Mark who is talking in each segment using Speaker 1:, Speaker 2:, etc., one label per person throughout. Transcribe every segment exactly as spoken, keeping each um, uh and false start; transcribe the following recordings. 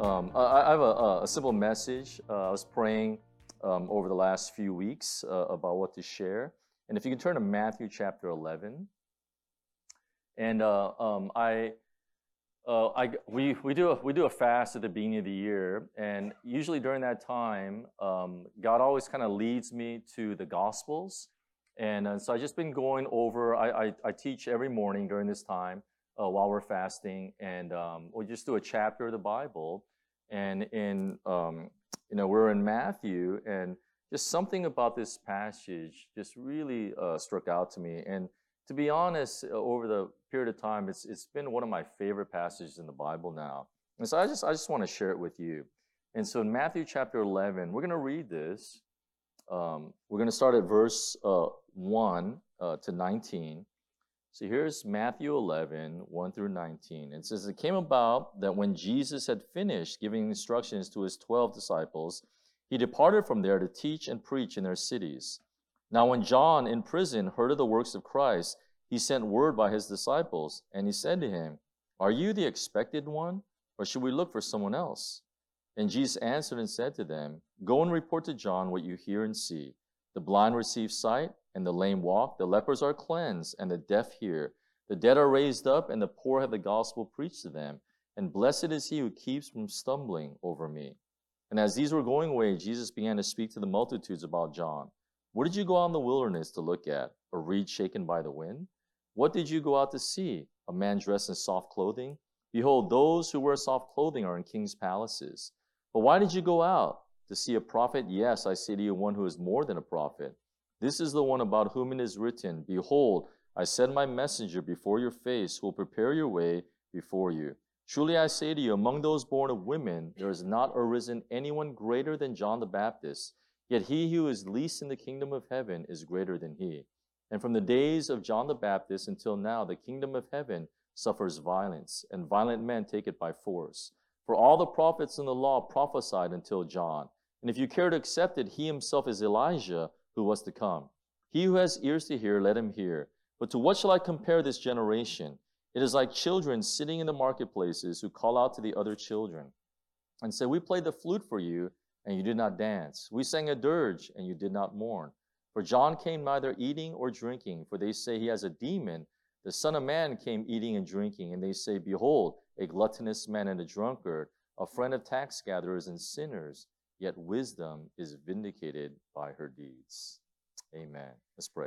Speaker 1: Um, I, I have a, a simple message. Uh, I was praying um, over the last few weeks uh, about what to share. And if you can turn to Matthew chapter eleven. And uh, um, I, uh, I, we, we, do a, we do a fast at the beginning of the year. And usually during that time, um, God always kind of leads me to the Gospels. And uh, so I've just been going over, I, I, I teach every morning during this time uh, while we're fasting. And um, we just do a chapter of the Bible. And in, um, you know, we're in Matthew, and just something about this passage just really uh, struck out to me. And to be honest, uh, over the period of time, it's it's been one of my favorite passages in the Bible now. And so I just I just want to share it with you. And so in Matthew chapter eleven, we're going to read this. Um, we're going to start at verse uh, one uh, to nineteen. So here's Matthew eleven, one through nineteen. It says, "It came about that when Jesus had finished giving instructions to his twelve disciples, he departed from there to teach and preach in their cities. Now when John in prison heard of the works of Christ, he sent word by his disciples, and he said to him, 'Are you the expected one, or should we look for someone else?' And Jesus answered and said to them, 'Go and report to John what you hear and see. The blind receive sight, and the lame walk, the lepers are cleansed, and the deaf hear. The dead are raised up, and the poor have the gospel preached to them. And blessed is he who keeps from stumbling over me.' And as these were going away, Jesus began to speak to the multitudes about John. 'What did you go out in the wilderness to look at? A reed shaken by the wind? What did you go out to see? A man dressed in soft clothing? Behold, those who wear soft clothing are in kings' palaces. But why did you go out? To see a prophet? Yes, I say to you, one who is more than a prophet. This is the one about whom it is written, Behold, I send my messenger before your face, who will prepare your way before you. Truly I say to you, among those born of women, there has not arisen anyone greater than John the Baptist. Yet he who is least in the kingdom of heaven is greater than he. And from the days of John the Baptist until now, the kingdom of heaven suffers violence, and violent men take it by force. For all the prophets in the law prophesied until John. And if you care to accept it, he himself is Elijah who was to come. He who has ears to hear, let him hear. But to what shall I compare this generation? It is like children sitting in the marketplaces who call out to the other children and say, We played the flute for you, and you did not dance. We sang a dirge, and you did not mourn. For John came neither eating or drinking, for they say he has a demon. The Son of Man came eating and drinking, and they say, Behold, a gluttonous man and a drunkard, a friend of tax gatherers and sinners. Yet wisdom is vindicated by her deeds. Amen. Let's pray.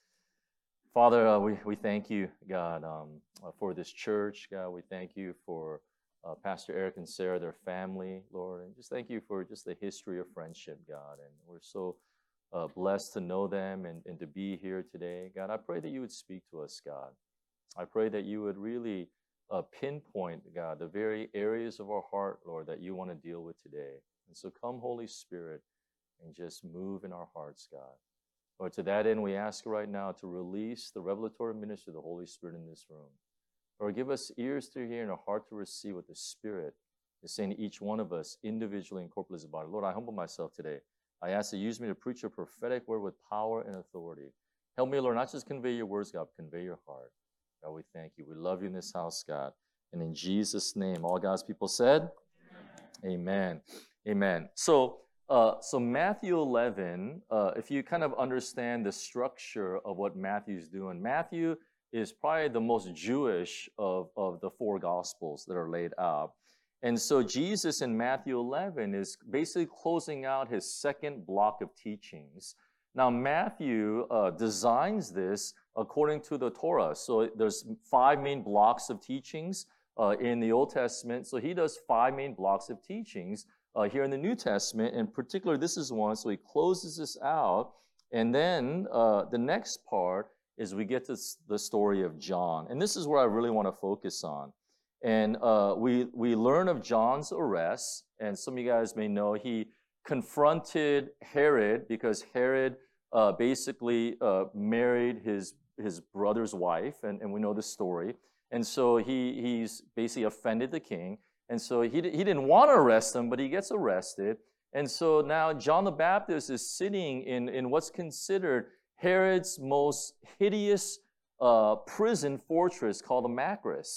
Speaker 1: Father, uh, we, we thank you, God, um, uh, for this church. God, we thank you for uh, Pastor Eric and Sarah, their family, Lord. And just thank you for just the history of friendship, God. And we're so uh, blessed to know them and, and to be here today. God, I pray that you would speak to us, God. I pray that you would really uh, pinpoint, God, the very areas of our heart, Lord, that you want to deal with today. And so come, Holy Spirit, and just move in our hearts, God. Lord, to that end, we ask right now to release the revelatory ministry of the Holy Spirit in this room. Lord, give us ears to hear and a heart to receive what the Spirit is saying to each one of us individually and corporately as a body. Lord, I humble myself today. I ask that you use me to preach your prophetic word with power and authority. Help me, Lord, not just convey your words, God, but convey your heart. God, we thank you. We love you in this house, God. And in Jesus' name, all God's people said, Amen. Amen. Amen. So, uh, so Matthew eleven, uh, if you kind of understand the structure of what Matthew's doing, Matthew is probably the most Jewish of, of the four Gospels that are laid out. And so Jesus in Matthew eleven is basically closing out his second block of teachings. Now, Matthew uh, designs this according to the Torah. So there's five main blocks of teachings uh, in the Old Testament. So he does five main blocks of teachings uh, here in the New Testament. In particular, this is one. So he closes this out. And then uh, the next part is we get to the story of John. And this is where I really want to focus on. And uh, we, we learn of John's arrest. And some of you guys may know he confronted Herod because Herod uh, basically uh, married his his brother's wife, and, and we know the story. And so he he's basically offended the king. And so he, he didn't want to arrest him, but he gets arrested. And so now John the Baptist is sitting in, in what's considered Herod's most hideous uh, prison fortress called the Macris.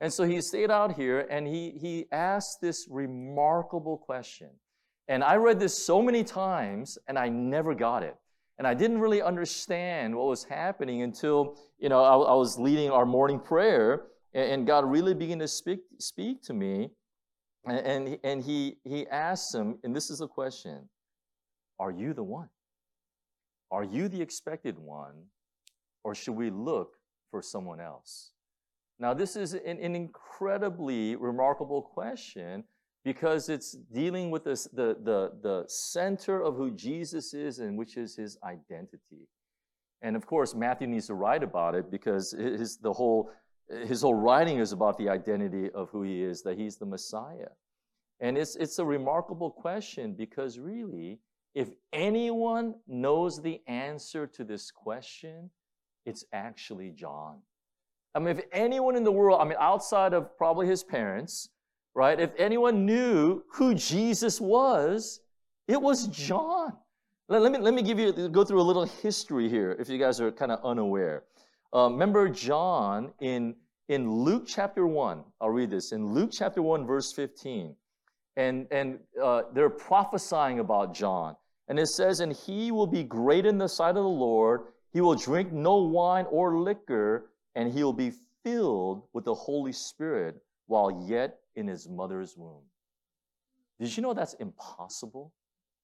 Speaker 1: And so he stayed out here and he, he asked this remarkable question. And I read this so many times and I never got it. And I didn't really understand what was happening until, you know, I, I was leading our morning prayer and, and God really began to speak, speak to me. And, and, and he, he asked him, and this is the question, are you the one? Are you the expected one? Or should we look for someone else? Now, this is an, an incredibly remarkable question because it's dealing with this, the, the, the center of who Jesus is and which is his identity. And of course, Matthew needs to write about it because his, the whole, his whole writing is about the identity of who he is, that he's the Messiah. And it's, it's a remarkable question because really, if anyone knows the answer to this question, it's actually John. I mean, if anyone in the world, I mean, outside of probably his parents, right? If anyone knew who Jesus was, it was John. Let, let me, let me give you, go through a little history here if you guys are kind of unaware. Uh, remember John in, in Luke chapter one, I'll read this, in Luke chapter one, verse fifteen. And, and uh, they're prophesying about John. And it says, and he will be great in the sight of the Lord. He will drink no wine or liquor, and he will be filled with the Holy Spirit while yet in his mother's womb. Did you know that's impossible?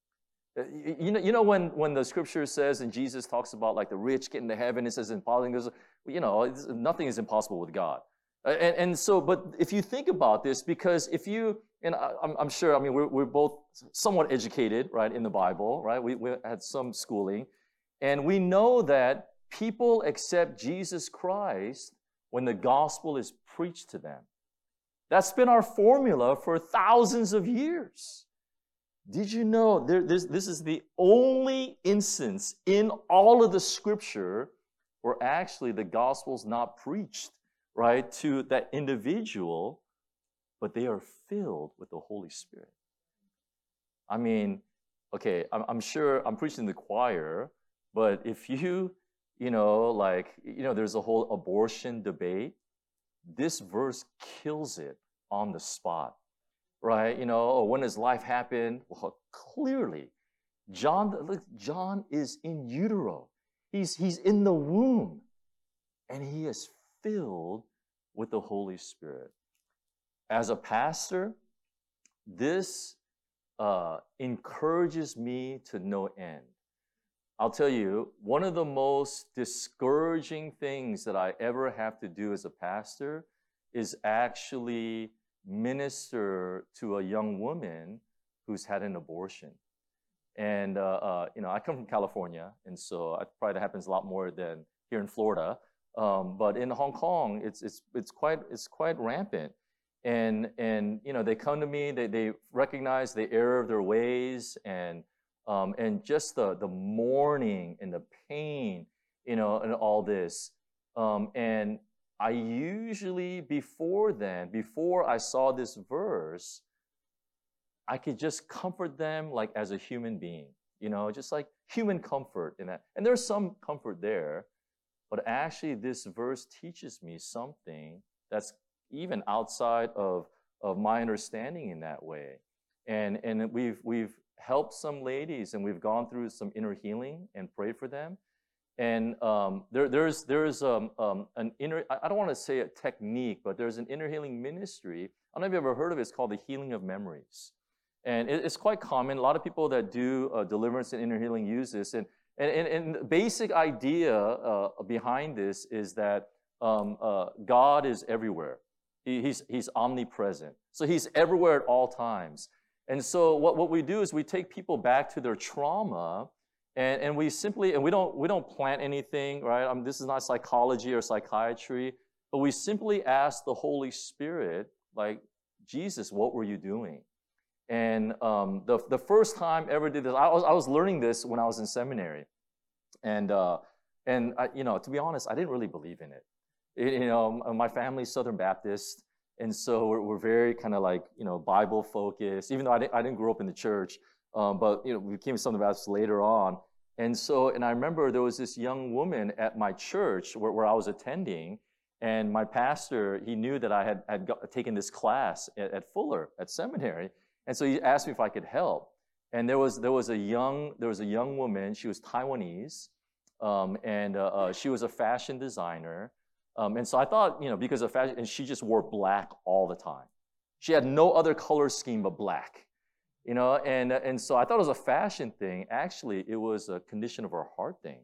Speaker 1: You know, you know when, when the scripture says, and Jesus talks about like the rich getting to heaven, it says impossible, you know, nothing is impossible with God. And, and so, but if you think about this, because if you, and I, I'm, I'm sure, I mean, we're, we're both somewhat educated, right, in the Bible, right? We, we had some schooling. And we know that people accept Jesus Christ when the gospel is preached to them. That's been our formula for thousands of years. Did you know there, this, this is the only instance in all of the scripture where actually the gospel's not preached, right, to that individual, but they are filled with the Holy Spirit. I mean, okay, I'm, I'm sure I'm preaching to the choir, but if you, you know, like, you know, there's a whole abortion debate, this verse kills it on the spot, right? You know, oh, when does life happen? Well, clearly, John, look, John is in utero. He's, he's in the womb, and he is filled with the Holy Spirit. As a pastor, this uh, encourages me to no end. I'll tell you, one of the most discouraging things that I ever have to do as a pastor is actually minister to a young woman who's had an abortion. And, uh, uh, you know, I come from California, and so I, probably that happens a lot more than here in Florida. Um, but in Hong Kong, it's, it's, it's, quite, it's quite rampant. And, and, you know, they come to me, they, they recognize the error of their ways, and, um, and just the, the mourning and the pain, you know, and all this. Um, and I usually, before then, before I saw this verse, I could just comfort them like as a human being, you know, just like human comfort in that. And there's some comfort there, but actually this verse teaches me something that's even outside of, of my understanding in that way. And, and we've, we've helped some ladies, and we've gone through some inner healing and prayed for them. And um, there, there's, there's um, um, an inner, I don't want to say a technique, but there's an inner healing ministry. I don't know if you've ever heard of it. It's called the healing of memories. And it, it's quite common. A lot of people that do uh, deliverance and inner healing use this. And, and, and, and the basic idea uh, behind this is that um, uh, God is everywhere. He, he's, he's omnipresent. So he's everywhere at all times. And so what, what we do is we take people back to their trauma, and, and we simply, and we don't, we don't plant anything, right? I mean, this is not psychology or psychiatry, but we simply ask the Holy Spirit, like, Jesus, what were you doing? And um, the, the first time I ever did this, I was, I was learning this when I was in seminary. And, uh, and I, you know, to be honest, I didn't really believe in it. it you know, my family's Southern Baptist, and so we're, we're very kind of like, you know, Bible focused, even though I didn't, I didn't grow up in the church, um, but, you know, we became Southern Baptist later on. And so, and I remember there was this young woman at my church where, where I was attending, And my pastor, he knew that I had, had got, taken this class at, at Fuller, at seminary. And so he asked me if I could help. And there was, there was, a, young, there was a young woman, she was Taiwanese, um, and uh, uh, she was a fashion designer. Um, and so I thought, you know, because of fashion, and she just wore black all the time. She had no other color scheme but black, you know, and, and so I thought it was a fashion thing. Actually, it was a condition of her heart thing.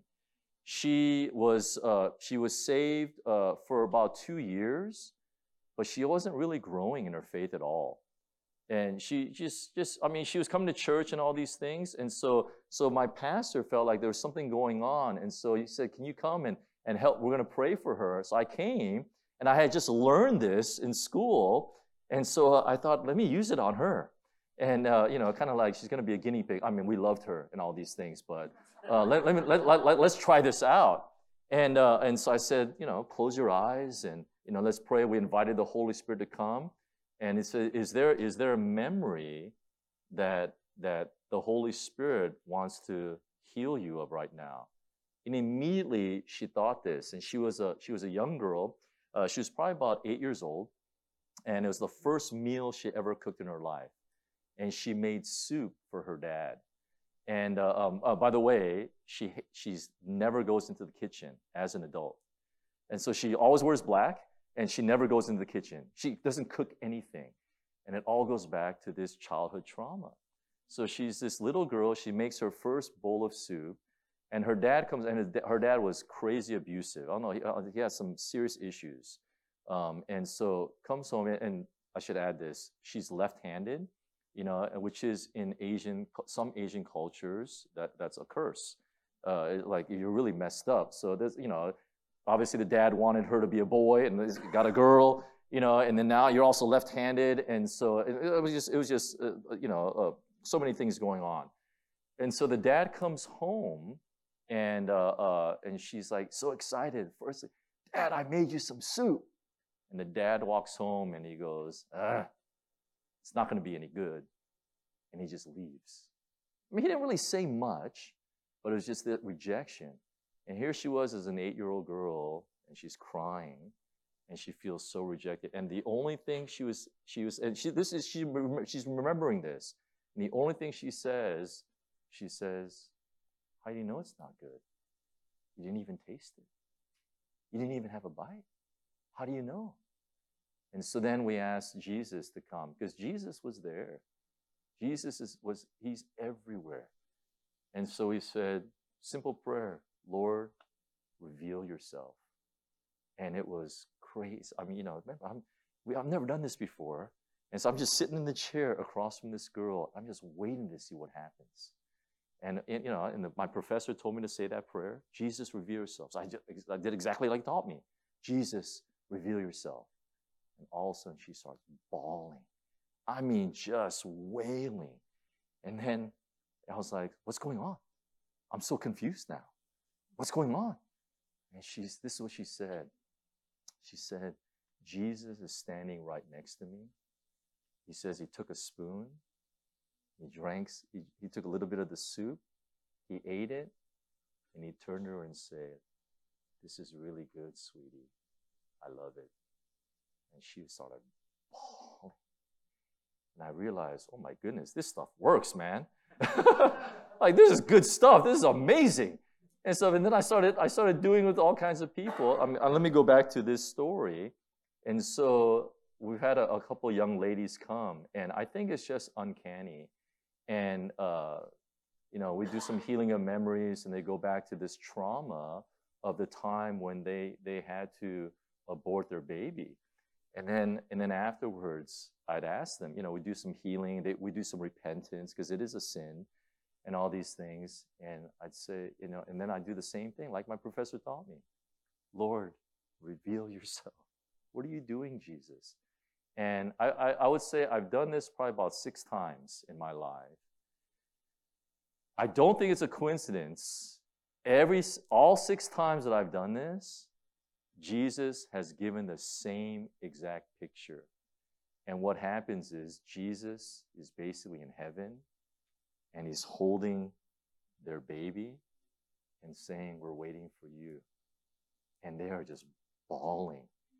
Speaker 1: She was, uh, she was saved uh, for about two years, but she wasn't really growing in her faith at all. And she just, just, I mean, she was coming to church and all these things. And so, so my pastor felt like there was something going on. And so he said, can you come and, and help? We're going to pray for her. So I came, and I had just learned this in school. And so I thought, let me use it on her. And, uh, you know, kind of like she's going to be a guinea pig. I mean, we loved her and all these things, but uh, let, let me, let, let, let, let's try this out. And, uh, and so I said, you know, close your eyes and, you know, let's pray. We invited the Holy Spirit to come. And it said, is there, is there a memory that, that the Holy Spirit wants to heal you of right now? And immediately she thought this, and she was a, she was a young girl. Uh, she was probably about eight years old. And it was the first meal she ever cooked in her life. And she made soup for her dad. And uh, um, uh, by the way, she she's never goes into the kitchen as an adult. And so she always wears black, and she never goes into the kitchen. She doesn't cook anything. And it all goes back to this childhood trauma. So she's this little girl. She makes her first bowl of soup. And her dad comes, and his, her dad was crazy abusive. I don't know, he, uh, he has some serious issues. Um, and so comes home, and I should add this, she's left-handed, you know, which is in Asian, some Asian cultures, that, that's a curse. Uh, like, you're really messed up. So there's, you know, obviously the dad wanted her to be a boy, and got a girl, you know, and then now you're also left-handed. And so it, it was just, it was just, uh, you know, uh, so many things going on. And so the dad comes home, and, uh, uh, and she's like so excited. First, Dad, I made you some soup. And the dad walks home, and he goes, ah, it's not going to be any good. And he just leaves. I mean, he didn't really say much, but it was just that rejection. And here she was as an eight-year-old girl, and she's crying, and she feels so rejected. And the only thing she was, she was, and she, this is, she, she's remembering this. And the only thing she says, she says, how do you know it's not good? You didn't even taste it. You didn't even have a bite. How do you know? And so then we asked Jesus to come, because Jesus was there. Jesus is, was, he's everywhere. And so he said, simple prayer, Lord, reveal yourself. And it was crazy. I mean, you know, remember, I'm, we, I've never done this before. And so I'm just sitting in the chair across from this girl. I'm just waiting to see what happens. And, and you know, and the, my professor told me to say that prayer, Jesus, reveal yourself. So I, just, I did exactly like he taught me. Jesus, reveal yourself. And all of a sudden she starts bawling. I mean, just wailing. And then I was like, what's going on? I'm so confused now. What's going on? And she's, this is what she said. She said, Jesus is standing right next to me. He says he took a spoon. He drank, he, he took a little bit of the soup. He ate it. And he turned to her and said, this is really good, sweetie. I love it. And she started bawling. And I realized, oh my goodness, this stuff works, man. Like, this is good stuff. This is amazing. And so, and then I started, I started doing it with all kinds of people. I mean, let me go back to this story. And so we've had a, a couple of young ladies come, and I think it's just uncanny. And, uh, you know, we do some healing of memories, and they go back to this trauma of the time when they, they had to abort their baby. And then, and then afterwards, I'd ask them, you know, we do some healing, they, we do some repentance, because it is a sin, and all these things. And I'd say, you know, and then I'd do the same thing, like my professor taught me. Lord, reveal yourself. What are you doing, Jesus? And I, I, I would say I've done this probably about six times in my life. I don't think it's a coincidence. Every, all six times that I've done this, Jesus has given the same exact picture. And what happens is Jesus is basically in heaven, and he's holding their baby and saying, we're waiting for you. And they are just bawling.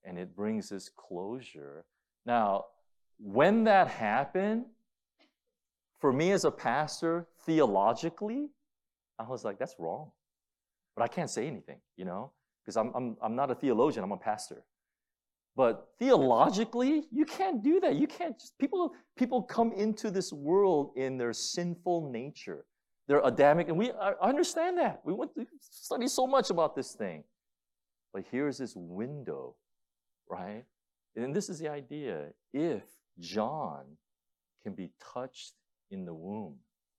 Speaker 1: and it brings this closure. Now, when that happened, for me as a pastor, theologically, I was like, that's wrong. But I can't say anything, you know, because I'm, I'm, I'm not a theologian, I'm a pastor. But theologically, you can't do that. You can't just, people, people come into this world in their sinful nature. They're Adamic, and we I understand that. We went to study so much about this thing. But here's this window, right? And this is the idea. If John can be touched in the womb,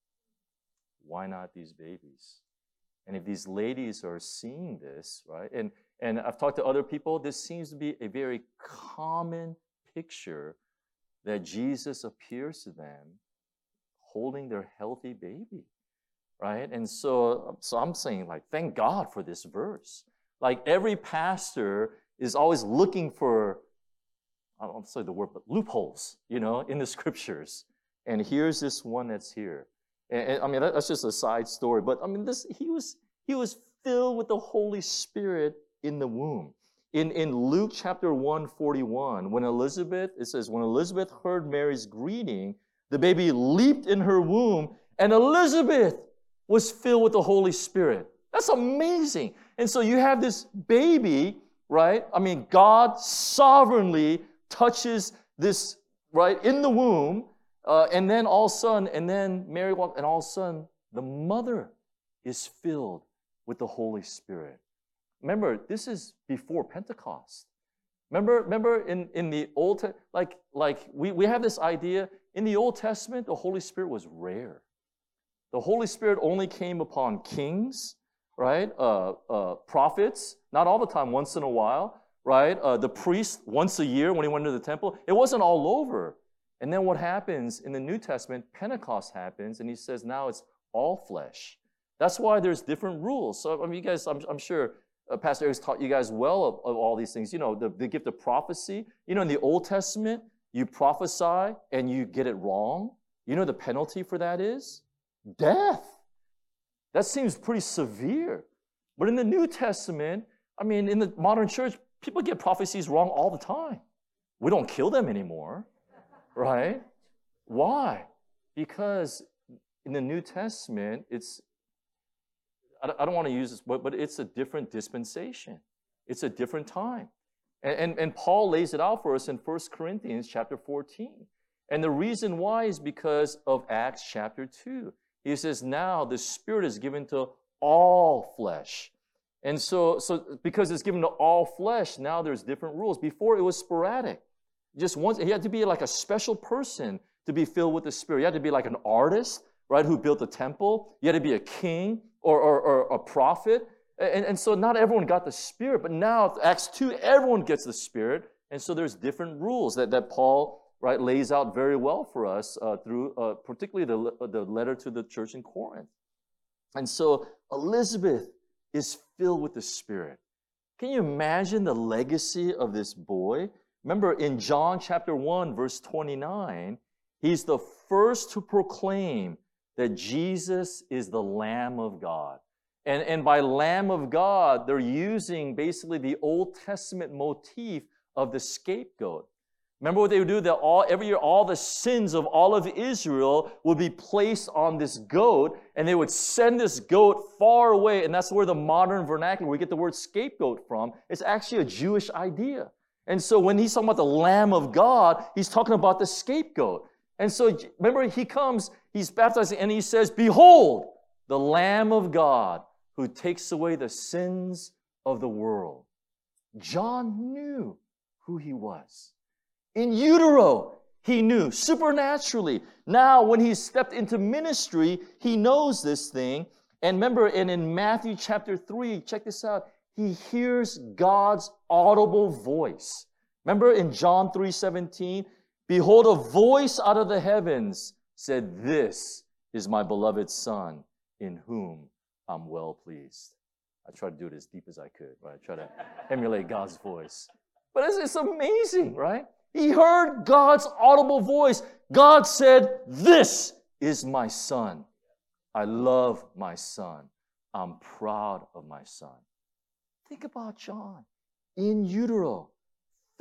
Speaker 1: why not these babies? And if these ladies are seeing this, right? And, and I've talked to other people, this seems to be a very common picture that Jesus appears to them holding their healthy baby, right? And so, so I'm saying, like, thank God for this verse. Like, every pastor is always looking for, I don't say the word, but loopholes, you know, in the scriptures. And here's this one that's here. And, and I mean, that, that's just a side story. But I mean, this he was he was filled with the Holy Spirit in the womb. In, in Luke chapter one forty-one, when Elizabeth, it says, when Elizabeth heard Mary's greeting, the baby leaped in her womb, and Elizabeth was filled with the Holy Spirit. That's amazing. And so you have this baby, right? I mean, God sovereignly touches this, right, in the womb, uh, and then all of a sudden, and then Mary walked, and all of a sudden, the mother is filled with the Holy Spirit. Remember, this is before Pentecost. Remember, remember in, in the Old Testament, like, like we, we have this idea, in the Old Testament, the Holy Spirit was rare. The Holy Spirit only came upon kings, right? Uh, uh, prophets, not all the time, once in a while. Right? Uh, the priest, once a year when he went to the temple, it wasn't all over. And then what happens in the New Testament, Pentecost happens, and he says now it's all flesh. That's why there's different rules. So, I mean, you guys, I'm, I'm sure uh, Pastor Eric's taught you guys well of, of all these things. You know, the, the gift of prophecy. You know, in the Old Testament, you prophesy and you get it wrong. You know the penalty for that is? Death. That seems pretty severe. But in the New Testament, I mean, in the modern church, people get prophecies wrong all the time. We don't kill them anymore, right? Why? Because in the New Testament, it's, I don't want to use this, but, but it's a different dispensation. It's a different time. And, and, and Paul lays it out for us in First Corinthians chapter fourteen. And the reason why is because of Acts chapter two. He says, now the Spirit is given to all flesh. And so, so because it's given to all flesh, now there's different rules. Before, it was sporadic. Just once, you had to be like a special person to be filled with the Spirit. You had to be like an artist, right, who built a temple. You had to be a king or, or, or a prophet. And, and so not everyone got the Spirit. But now, Acts two, everyone gets the Spirit. And so there's different rules that, that Paul, right, lays out very well for us uh, through uh, particularly the, the letter to the church in Corinth. And so Elizabeth is filled with the Spirit. Can you imagine the legacy of this boy? Remember, in John chapter one, verse twenty-nine, he's the first to proclaim that Jesus is the Lamb of God. And, and by Lamb of God, they're using basically the Old Testament motif of the scapegoat. Remember what they would do? That all every year, all the sins of all of Israel would be placed on this goat, and they would send this goat far away. And that's where the modern vernacular, we get the word scapegoat from. It's actually a Jewish idea. And so when he's talking about the Lamb of God, he's talking about the scapegoat. And so remember, he comes, he's baptizing, and he says, "Behold, the Lamb of God who takes away the sins of the world." John knew who he was. In utero, he knew supernaturally. Now, when he stepped into ministry, he knows this thing. And remember, and in Matthew chapter three, check this out, he hears God's audible voice. Remember in John three seventeen, "Behold, a voice out of the heavens said, 'This is my beloved Son, in whom I'm well pleased.'" I tried to do it as deep as I could, right? I try to emulate God's voice. But it's, it's amazing, right? He heard God's audible voice. God said, "This is my Son. I love my Son. I'm proud of my Son." Think about John in utero,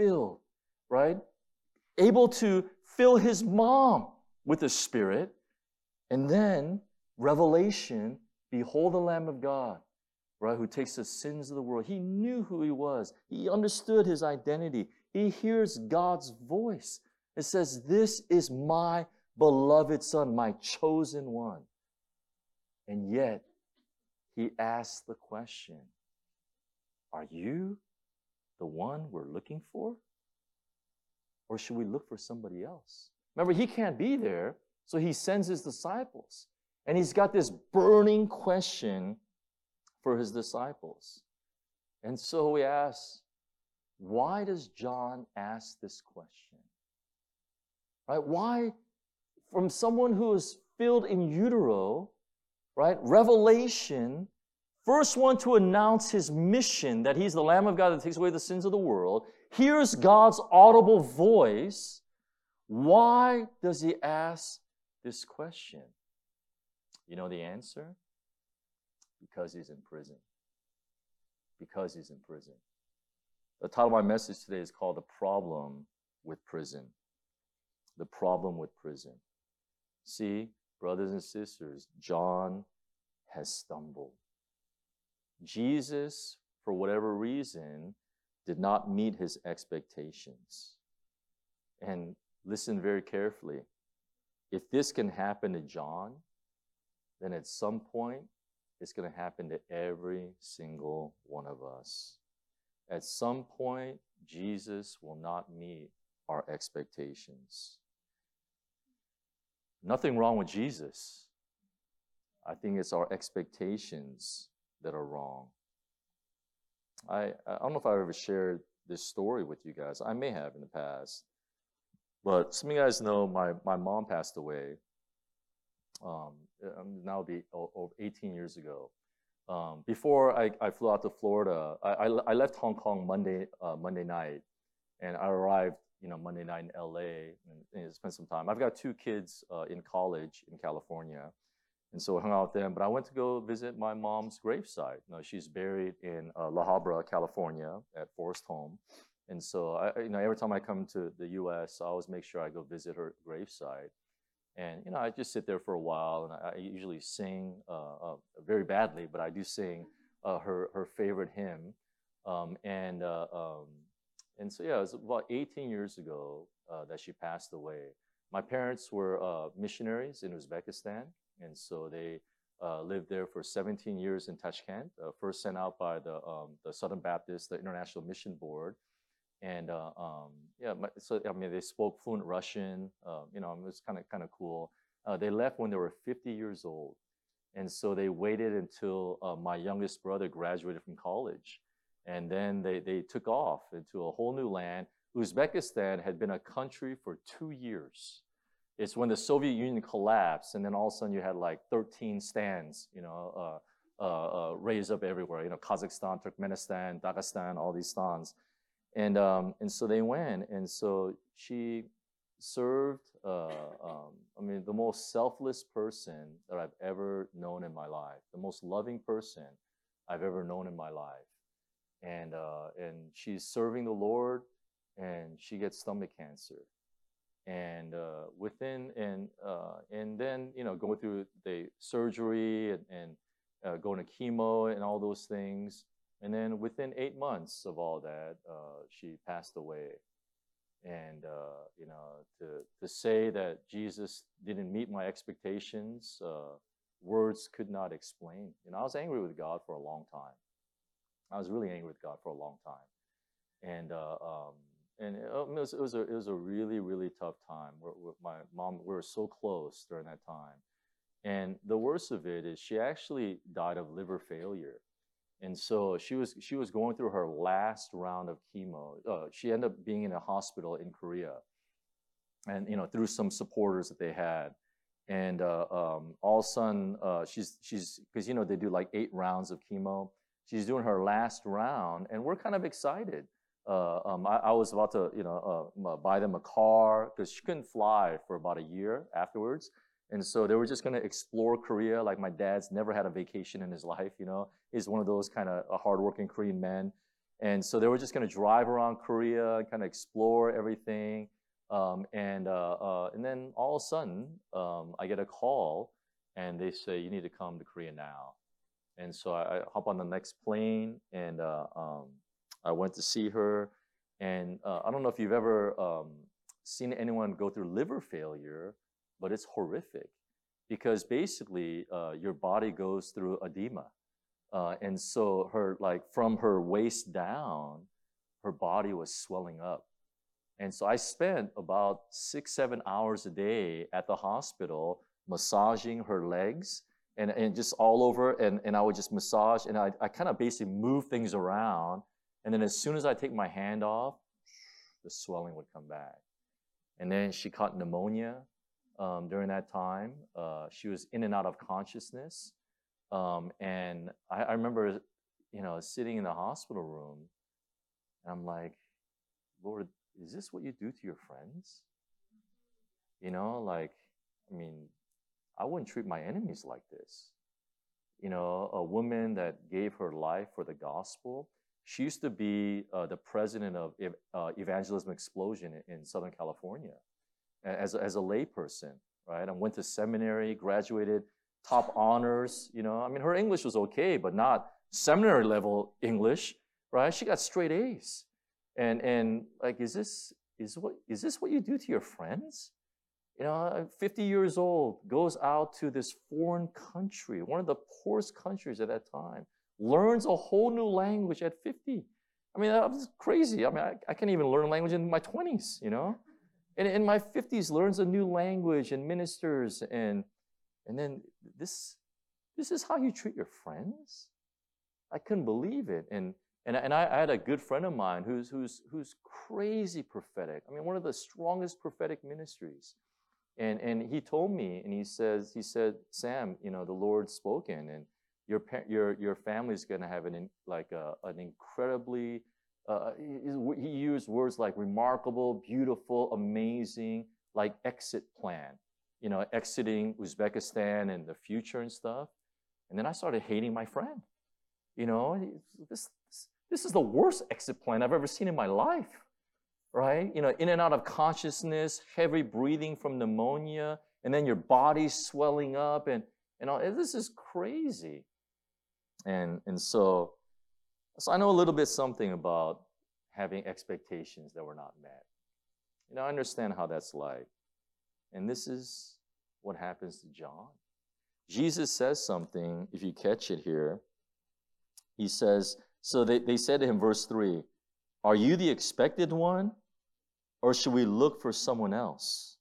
Speaker 1: filled, right? Able to fill his mom with the Spirit. And then revelation, behold the Lamb of God, right, who takes the sins of the world. He knew who he was. He understood his identity. He hears God's voice. It says, this is my beloved Son, my chosen one. And yet, he asks the question, are you the one we're looking for? Or should we look for somebody else? Remember, he can't be there, so he sends his disciples. And he's got this burning question for his disciples. And so we ask, why does John ask this question? Right? Why, from someone who is filled in utero, right? Revelation, first one to announce his mission, that he's the Lamb of God that takes away the sins of the world, hears God's audible voice. Why does he ask this question? You know the answer? Because he's in prison. Because he's in prison. The title of my message today is called The Problem with Prison. The Problem with Prison. See, brothers and sisters, John has stumbled. Jesus, for whatever reason, did not meet his expectations. And listen very carefully. If this can happen to John, then at some point, it's going to happen to every single one of us. At some point, Jesus will not meet our expectations. Nothing wrong with Jesus. I think it's our expectations that are wrong. I, I don't know if I've ever shared this story with you guys. I may have in the past. But some of you guys know my, my mom passed away. Um, now it'll be over eighteen years ago. Um, before I, I flew out to Florida, I, I, I left Hong Kong Monday uh, Monday night, and I arrived, you know, Monday night in L A and, and spent some time. I've got two kids uh, in college in California, and so I hung out with them. But I went to go visit my mom's gravesite. You know, she's buried in uh, La Habra, California, at Forest Home. And so, I, you know, every time I come to the U S, I always make sure I go visit her gravesite. And, you know, I just sit there for a while, and I, I usually sing, uh, uh, very badly, but I do sing uh, her, her favorite hymn. Um, and, uh, um, and so, yeah, it was about eighteen years ago uh, that she passed away. My parents were uh, missionaries in Uzbekistan, and so they uh, lived there for seventeen years in Tashkent, uh, first sent out by the, um, the Southern Baptist, the International Mission Board. And uh, um, yeah, my, so I mean, they spoke fluent Russian. Uh, you know, it was kind of kind of cool. Uh, they left when they were fifty years old, and so they waited until uh, my youngest brother graduated from college, and then they they took off into a whole new land. Uzbekistan had been a country for two years. It's when the Soviet Union collapsed, and then all of a sudden you had like thirteen stands, you know, uh, uh, uh, raised up everywhere. You know, Kazakhstan, Turkmenistan, Dagestan, all these stans. And um, and so they went, and so she served, uh, um, I mean, the most selfless person that I've ever known in my life, the most loving person I've ever known in my life. And, uh, and she's serving the Lord, and she gets stomach cancer. And uh, within, and, uh, and then, you know, going through the surgery and, and uh, going to chemo and all those things. And then within eight months of all that, uh, she passed away. And, uh, you know, to, to say that Jesus didn't meet my expectations, uh, words could not explain. You know, I was angry with God for a long time. I was really angry with God for a long time. And, uh, um, and it was, it, was a, it was a really, really tough time. We're, we're, my mom, we were so close during that time. And the worst of it is she actually died of liver failure. And so she was she was going through her last round of chemo. Uh, she ended up being in a hospital in Korea, and you know through some supporters that they had, and uh, um, all of a sudden uh, she's she's because you know they do like eight rounds of chemo. She's doing her last round, and we're kind of excited. Uh, um, I, I was about to you know uh, buy them a car because she couldn't fly for about a year afterwards. And so they were just going to explore Korea. Like my dad's never had a vacation in his life, you know. He's one of those kind of hardworking Korean men. And so they were just going to drive around Korea, kind of explore everything. Um, and uh, uh, and then all of a sudden, um, I get a call, and they say, you need to come to Korea now. And so I, I hop on the next plane, and uh, um, I went to see her. And uh, I don't know if you've ever um, seen anyone go through liver failure, but it's horrific because basically uh, your body goes through edema. Uh, and so her, like from her waist down, her body was swelling up. And so I spent about six, seven hours a day at the hospital massaging her legs and, and just all over. And, and I would just massage, and I, I kind of basically move things around. And then as soon as I take my hand off, the swelling would come back. And then she caught pneumonia um, during that time. Uh, she was in and out of consciousness. Um, and I, I remember, you know, sitting in the hospital room, and I'm like, Lord, is this what you do to your friends? You know, like, I mean, I wouldn't treat my enemies like this. You know, a woman that gave her life for the gospel. She used to be uh, the president of uh, Evangelism Explosion in, in Southern California as, as a layperson, right? I went to seminary, graduated, top honors, you know. I mean, her English was okay, but not seminary level English, right? She got straight A's. And and like, is this is what is this what you do to your friends? You know, fifty years old, goes out to this foreign country, one of the poorest countries at that time, learns a whole new language at fifty. I mean, that was crazy. I mean, I, I can't even learn language in my twenties, you know? And in my fifties, learns a new language and ministers, and and then this this is how you treat your friends? I couldn't believe it. And And, and I, I had a good friend of mine who's, who's, who's crazy prophetic. I mean, one of the strongest prophetic ministries. And, and he told me, and he says, he said, Sam, you know, the Lord's spoken, and your, your, your family's going to have an, like a, an incredibly, uh, he, he used words like remarkable, beautiful, amazing, like exit plan, you know, exiting Uzbekistan and the future and stuff. And then I started hating my friend. You know, this, this is the worst exit plan I've ever seen in my life, right? You know, in and out of consciousness, heavy breathing from pneumonia, and then your body swelling up, and, and all, this is crazy. And, and so, so I know a little bit something about having expectations that were not met. You know, I understand how that's like. And this is what happens to John. Jesus says something, if you catch it here. He says, so they, they said to him, verse three, are you the expected one, or should we look for someone else?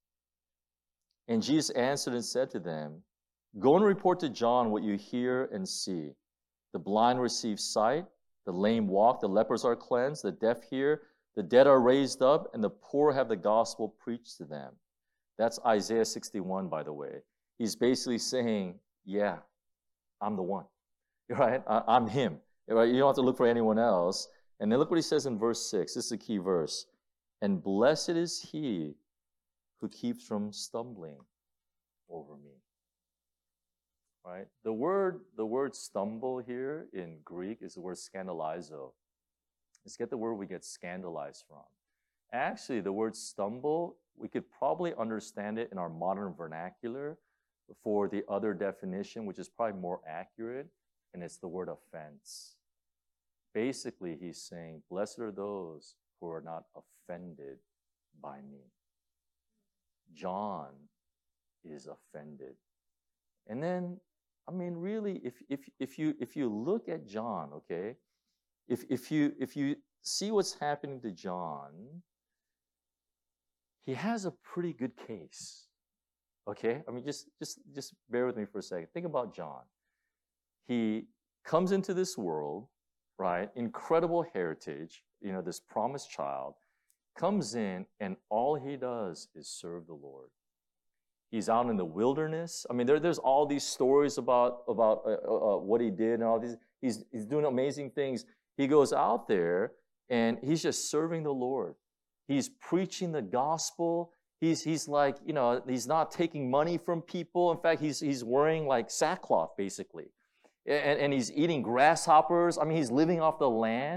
Speaker 1: And Jesus answered and said to them, go and report to John what you hear and see. The blind receive sight, the lame walk, the lepers are cleansed, the deaf hear, the dead are raised up, and the poor have the gospel preached to them. That's Isaiah sixty-one, by the way. He's basically saying, yeah, I'm the one, right? I, I'm him. Right? You don't have to look for anyone else. And then look what he says in verse six. This is a key verse. And blessed is he who keeps from stumbling over me. Right? The word, the word stumble here in Greek is the word scandalizo. Let's get the word we get scandalized from. Actually, the word stumble, we could probably understand it in our modern vernacular for the other definition, which is probably more accurate, and it's the word offense. Basically, he's saying, blessed are those who are not offended by me. John is offended. And then, I mean, really, if if if you if you look at John, okay, if if you if you see what's happening to John, he has a pretty good case. Okay? I mean, just just just bear with me for a second. Think about John. He comes into this world, right? Incredible heritage, you know, this promised child, comes in, and all he does is serve the Lord. He's out in the wilderness. I mean, there, there's all these stories about, about uh, uh, what he did and all these. He's, he's doing amazing things. He goes out there, and he's just serving the Lord. He's preaching the gospel. He's, he's like, you know, he's not taking money from people. In fact, he's, he's wearing like sackcloth, basically. And, and he's eating grasshoppers. I mean, he's living off the land.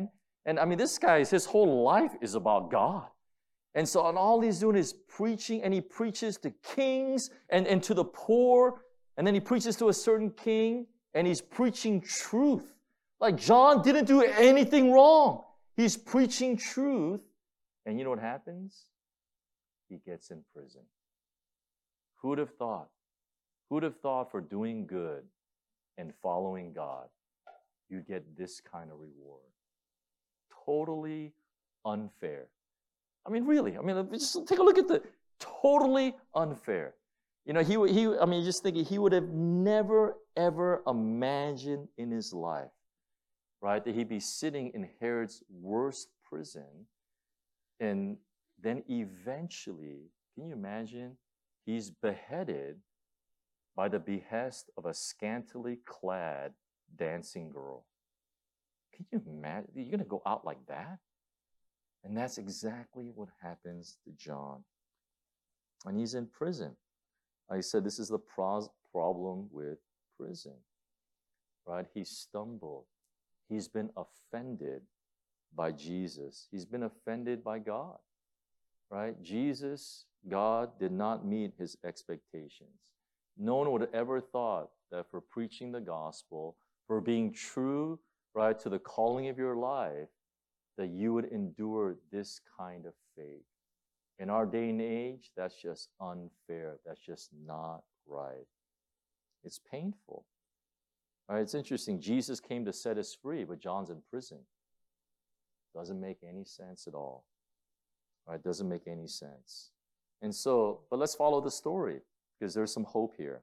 Speaker 1: And I mean, this guy, his whole life is about God. And so, and all he's doing is preaching, and he preaches to kings and, and to the poor. And then he preaches to a certain king, and he's preaching truth. Like John didn't do anything wrong. He's preaching truth. And you know what happens? He gets in prison. Who would have thought? Who would have thought for doing good and following God, you'd get this kind of reward? Totally unfair. I mean, really. I mean, just take a look at the totally unfair. You know, he he. I mean, just thinking he would have never ever imagined in his life, right, that he'd be sitting in Herod's worst prison, and then eventually, can you imagine? He's beheaded by the behest of a scantily clad dancing girl. Can you imagine? You're going to go out like that? And that's exactly what happens to John. And he's in prison. I said this is the pro- problem with prison, right? He stumbled. He's been offended by Jesus. He's been offended by God, right? Jesus, God, did not meet his expectations. No one would have ever thought that for preaching the gospel, for being true, right, to the calling of your life, that you would endure this kind of faith. In our day and age, that's just unfair. That's just not right. It's painful. Right? It's interesting. Jesus came to set us free, but John's in prison. Doesn't make any sense at all. Right? Doesn't make any sense. And so, but let's follow the story, because there's some hope here.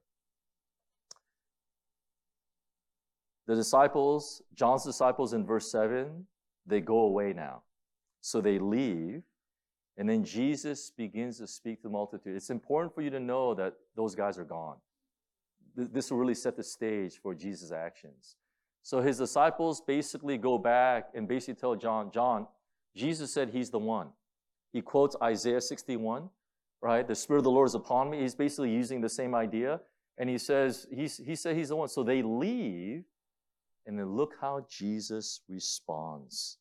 Speaker 1: The disciples, John's disciples in verse seven, they go away now. So they leave, and then Jesus begins to speak to the multitude. It's important for you to know that those guys are gone. This will really set the stage for Jesus' actions. So his disciples basically go back and basically tell John, John, Jesus said he's the one. He quotes Isaiah sixty-one, right? The Spirit of the Lord is upon me. He's basically using the same idea. And he says, he's, he said he's the one. So they leave, and then look how Jesus responds.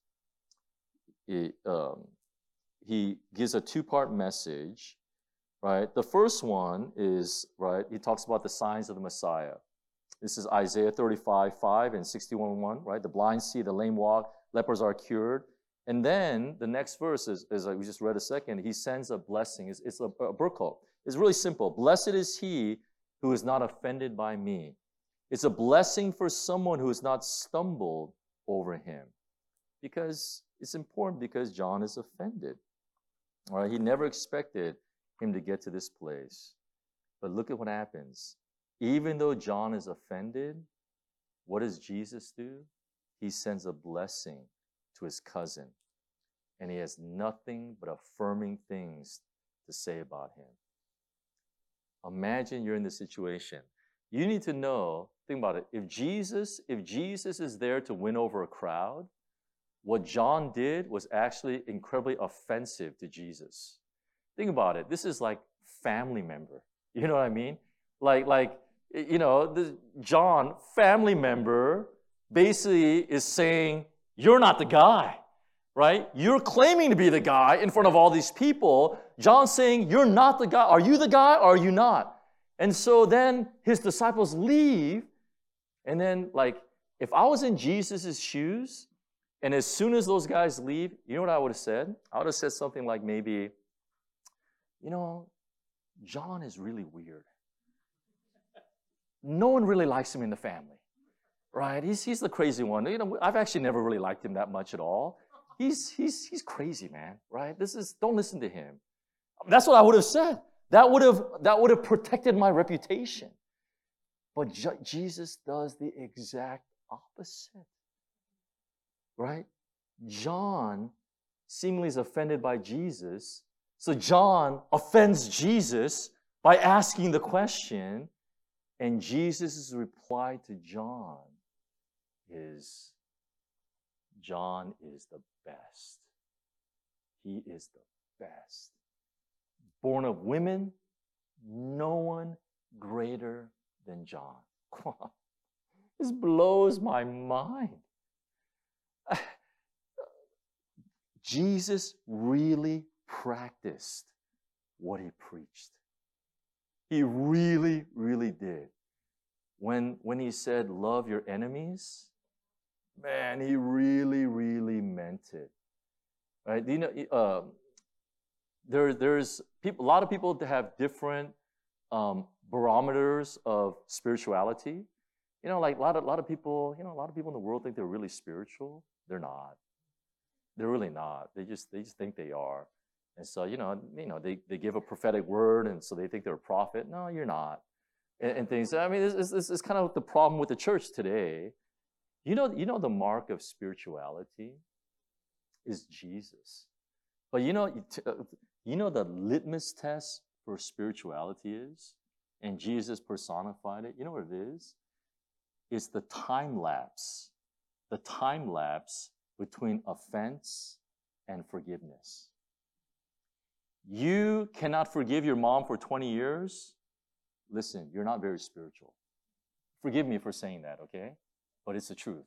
Speaker 1: He, um, he gives a two-part message, right? The first one is, right, he talks about the signs of the Messiah. This is Isaiah thirty-five, five and sixty-one, one, right? The blind see, the lame walk, lepers are cured. And then the next verse is, is like we just read a second, he sends a blessing. It's, it's a, a berkah. It's really simple. Blessed is he who is not offended by me. It's a blessing for someone who has not stumbled over him. Because it's important, because John is offended. All right, he never expected him to get to this place. But look at what happens. Even though John is offended, what does Jesus do? He sends a blessing to his cousin. And he has nothing but affirming things to say about him. Imagine you're in this situation. You need to know, think about it, if Jesus, if Jesus is there to win over a crowd, what John did was actually incredibly offensive to Jesus. Think about it. This is like family member. You know what I mean? Like, like you know, the John, family member, basically is saying, you're not the guy, right? You're claiming to be the guy in front of all these people. John's saying, you're not the guy. Are you the guy or are you not? And so then his disciples leave. And then, like, if I was in Jesus' shoes, and as soon as those guys leave, you know what I would have said? I would have said something like maybe, you know, John is really weird. No one really likes him in the family, right? He's, he's the crazy one. You know, I've actually never really liked him that much at all. He's, he's, he's crazy, man, right? This is, don't listen to him. That's what I would have said. That would have, that would have protected my reputation. But Je- Jesus does the exact opposite. Right? John seemingly is offended by Jesus. So John offends Jesus by asking the question. And Jesus' reply to John is, John is the best. He is the best. Born of women, no one greater than John. This blows my mind. Jesus really practiced what he preached. He really, really did. When, when he said, love your enemies, man, he really, really meant it. Right? You know, uh, there, there's people, a lot of people that have different um, barometers of spirituality. You know, like a lot of, a lot of people, you know, a lot of people in the world think they're really spiritual. They're not. They're really not. They just, they just think they are. And so, you know, you know, they, they give a prophetic word, and so they think they're a prophet. No, you're not. And, and things. I mean, this is, is kind of the problem with the church today. You know, you know, the mark of spirituality is Jesus. But you know, you know, the litmus test for spirituality is, and Jesus personified it. You know what it is? It's the time lapse. The time lapse between offense and forgiveness. You cannot forgive your mom for twenty years. Listen, you're not very spiritual. Forgive me for saying that, okay? But it's the truth.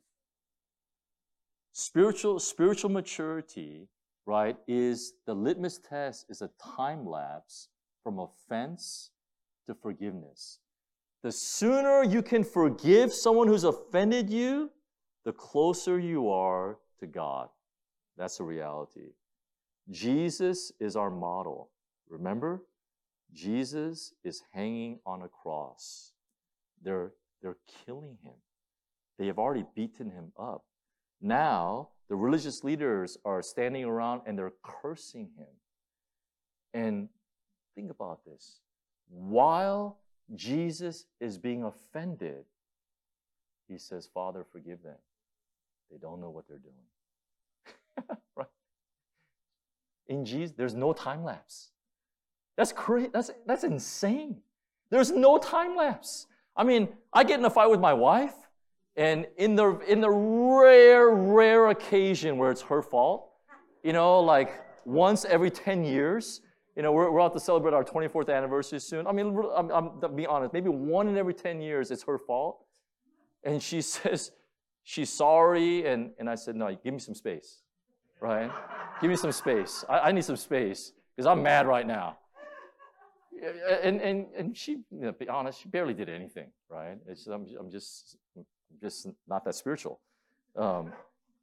Speaker 1: Spiritual, spiritual maturity, right, is the litmus test is a time lapse from offense to forgiveness. The sooner you can forgive someone who's offended you, the closer you are to God. That's the reality. Jesus is our model. Remember? Jesus is hanging on a cross. They're, they're killing him. They have already beaten him up. Now, the religious leaders are standing around and they're cursing him. And think about this. While Jesus is being offended, he says, Father, forgive them. They don't know what they're doing. Right? In Jesus, there's no time lapse. That's crazy. That's, that's insane. There's no time lapse. I mean, I get in a fight with my wife, and in the in the rare, rare occasion where it's her fault, you know, like once every ten years, you know, we're, we're out to celebrate our twenty-fourth anniversary soon. I mean, I'm, I'm, I'm being honest, maybe one in every ten years it's her fault. And she says she's sorry, and, and I said, no, give me some space, right? Give me some space. I, I need some space because I'm mad right now. And and and she, you know, be honest, she barely did anything, right? It's I'm I'm just I'm just not that spiritual, um,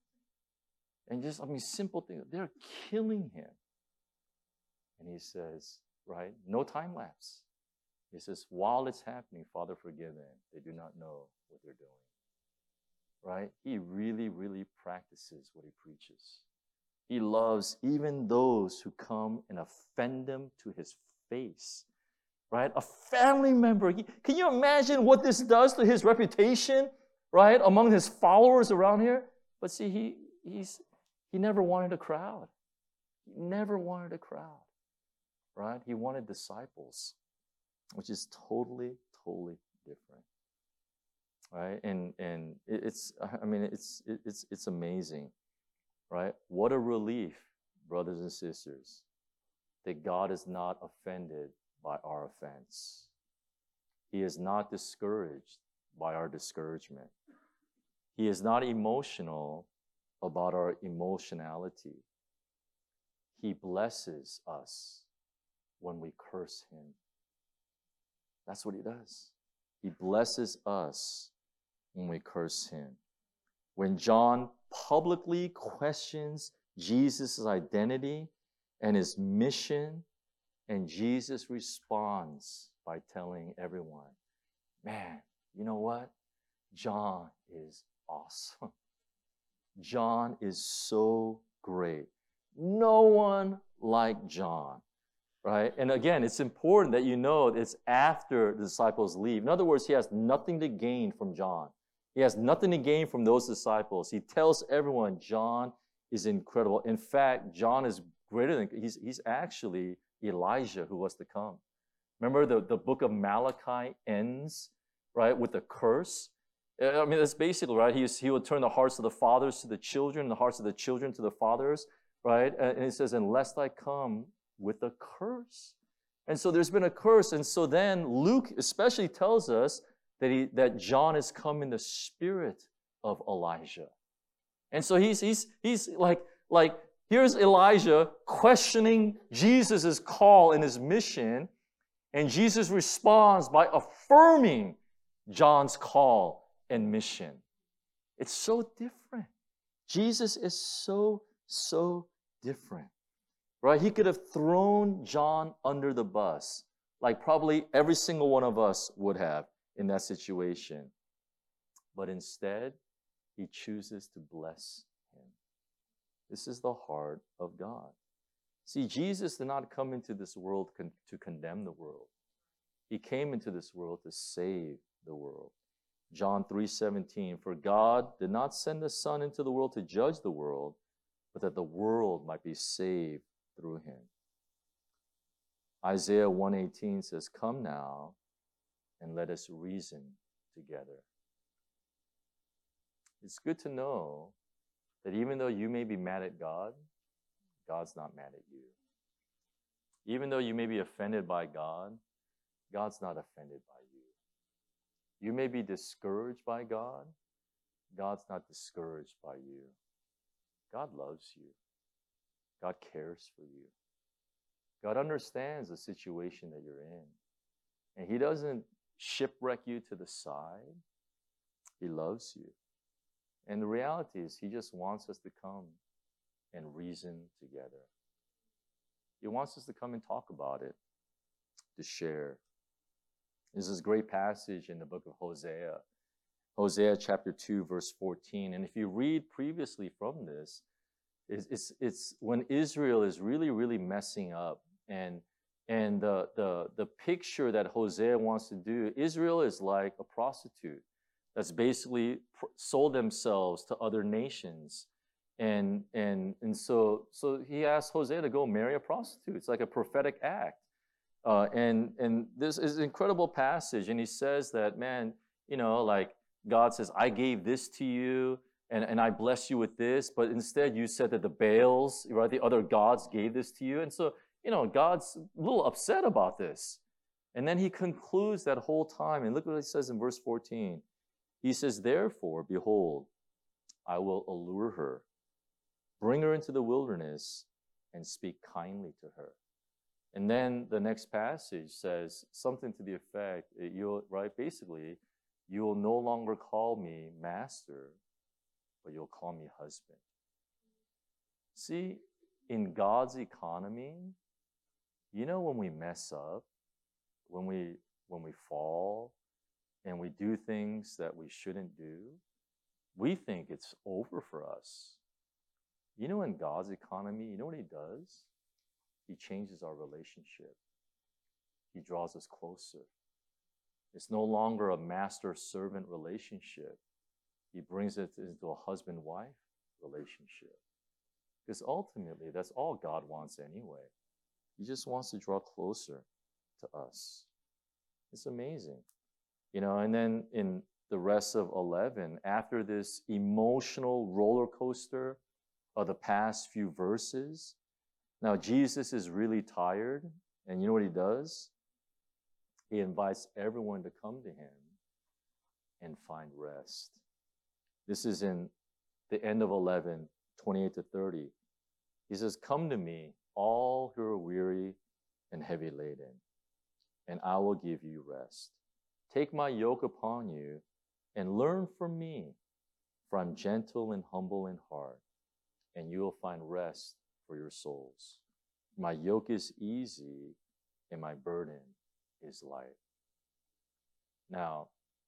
Speaker 1: and just I mean simple things. They're killing him, and he says, right? No time lapse. He says, while it's happening, Father, forgive them. They do not know what they're doing. Right? He really, really practices what he preaches. He loves even those who come and offend him to his face. Right? A family member. Can you imagine what this does to his reputation, right, among his followers around here? But see, he he's he never wanted a crowd. He never wanted a crowd. Right? He wanted disciples, which is totally, totally different. Right? And and it's I mean it's it's it's amazing. Right? What a relief, brothers and sisters, that God is not offended by our offense. He is not discouraged by our discouragement. He is not emotional about our emotionality. He blesses us when we curse him. That's what he does. He blesses us when we curse him. When John publicly questions Jesus' identity and his mission, and Jesus responds by telling everyone, man, you know what? John is awesome. John is so great. No one like John, right? And again, it's important that you know it's after the disciples leave. In other words, he has nothing to gain from John. He has nothing to gain from those disciples. He tells everyone John is incredible. In fact, John is greater than, he's, he's actually Elijah who was to come. Remember the, the book of Malachi ends, right, with a curse? I mean, that's basically, right, he, he will turn the hearts of the fathers to the children, and the hearts of the children to the fathers, right? And he says, unless I come with a curse. And so there's been a curse. And so then Luke especially tells us that he that John has come in the spirit of Elijah. And so he's he's he's like like Here's Elijah questioning Jesus' call and his mission, and Jesus responds by affirming John's call and mission. It's so different. Jesus is so, so different, right? He could have thrown John under the bus, like probably every single one of us would have in that situation. But instead, he chooses to bless him. This is the heart of God. See, Jesus did not come into this world con- to condemn the world. He came into this world to save the world. John three seventeen, for God did not send the Son into the world to judge the world, but that the world might be saved through him. Isaiah one eighteen says, come now and let us reason together. It's good to know that even though you may be mad at God, God's not mad at you. Even though you may be offended by God, God's not offended by you. You may be discouraged by God, God's not discouraged by you. God loves you. God cares for you. God understands the situation that you're in. And he doesn't shipwreck you to the side. He loves you. And the reality is he just wants us to come and reason together. He wants us to come and talk about it, to share. There's this great passage in the book of Hosea, Hosea chapter two, verse fourteen. And if you read previously from this, it's, it's, it's when Israel is really, really messing up. And, and the, the, the picture that Hosea wants to do, Israel is like a prostitute that's basically sold themselves to other nations. And, and, and so, so he asked Hosea to go marry a prostitute. It's like a prophetic act. Uh, and, and this is an incredible passage. And he says that, man, you know, like God says, I gave this to you and, and I bless you with this. But instead you said that the Baals, right, the other gods gave this to you. And so, you know, God's a little upset about this. And then he concludes that whole time. And look what he says in verse fourteen. He says, therefore, behold, I will allure her, bring her into the wilderness, and speak kindly to her. And then the next passage says something to the effect, you'll, right, basically, you will no longer call me master, but you'll call me husband. See, in God's economy, you know when we mess up, when we when we fall, and we do things that we shouldn't do, we think it's over for us. You know, in God's economy, you know what he does? He changes our relationship. He draws us closer. It's no longer a master-servant relationship. He brings it into a husband-wife relationship. Because ultimately, that's all God wants anyway. He just wants to draw closer to us. It's amazing. You know, and then in the rest of eleven, after this emotional roller coaster of the past few verses, now Jesus is really tired, and you know what he does? He invites everyone to come to him and find rest. This is in the end of eleven, twenty-eight to thirty. He says, come to me, all who are weary and heavy laden, and I will give you rest. Take my yoke upon you and learn from me, for I'm gentle and humble in heart, and you will find rest for your souls. My yoke is easy and my burden is light. Now,